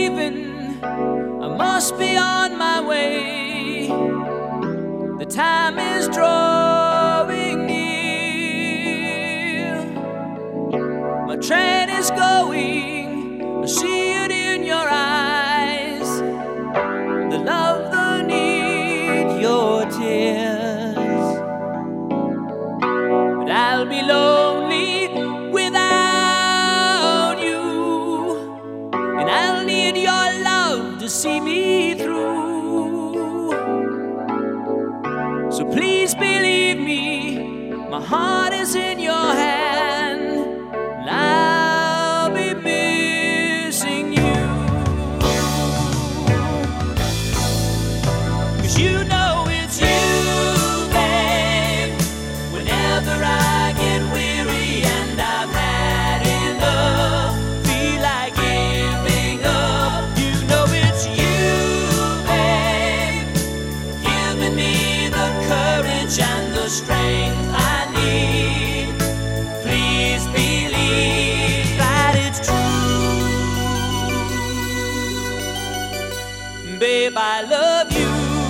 leaving, I must be on my way. The time is drawing near. My train is going, I see it in your eyes. The love, the need, your tears. But I'll be lonely without you, and I'll need your love to see me through. So please believe me, my heart is in your hand, and I'll be missing you. 'Cause you know it's you, babe. Whenever I get weary and I've had enough, feel like giving up, you know it's you, babe, giving me the courage and the strength I need. Please believe that it's true. Babe, I love you.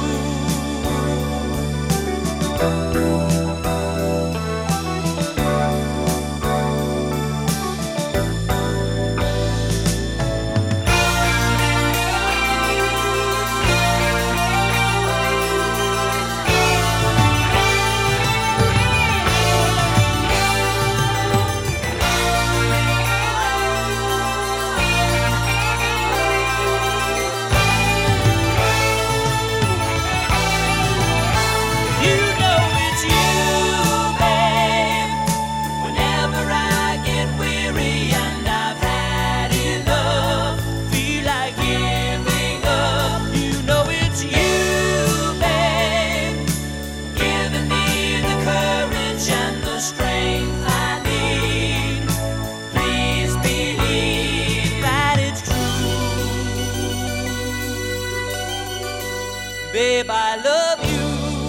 Babe, I love you.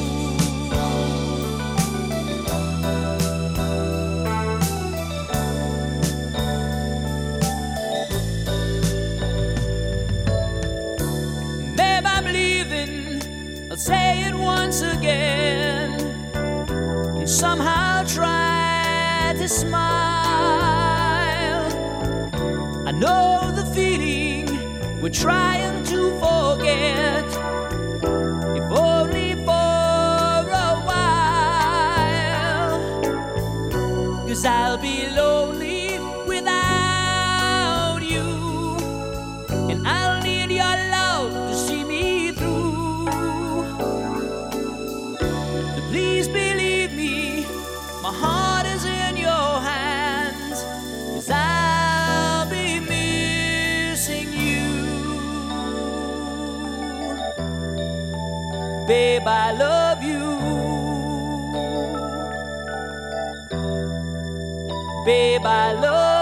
Babe, I'm leaving, I'll say it once again, and somehow try to smile. I know the feeling we're trying to forget, if only for a while. 'Cause I'll be lonely without you, and I'll need your love to see me through. So please believe me, my heart is in your hands, 'cause I'll be missing you. Babe, I love you. Babe, I love you.